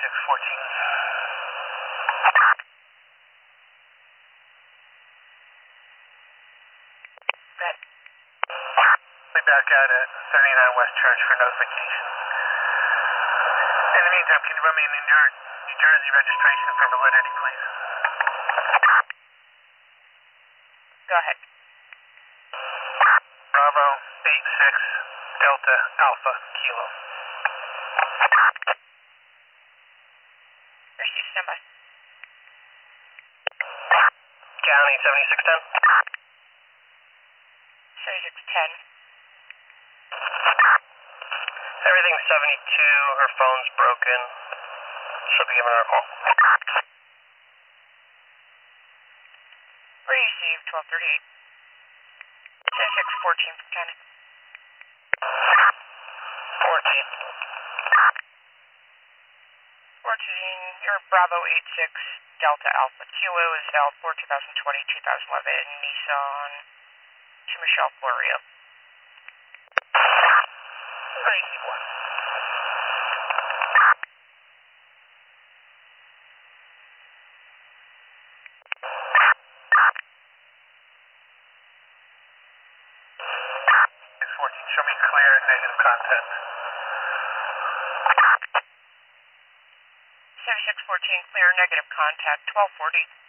7614. Ben. Be back out at 39 West Church for notification. In the meantime, can you run me an New Jersey registration for validity, please? Go ahead. Bravo 86 Delta Alpha Kilo. Receive, standby. County 7610. 7610. Everything's 72. Her phone's broken. She'll be giving her a call. Receive 1238. 7614 from County. 14. 14, you're Bravo 86 Delta Alpha Kilo is L4 2020-2011 Nissan to Michelle Florio. Receive 1. Show me clear negative contact. 7614, clear negative contact, 1240.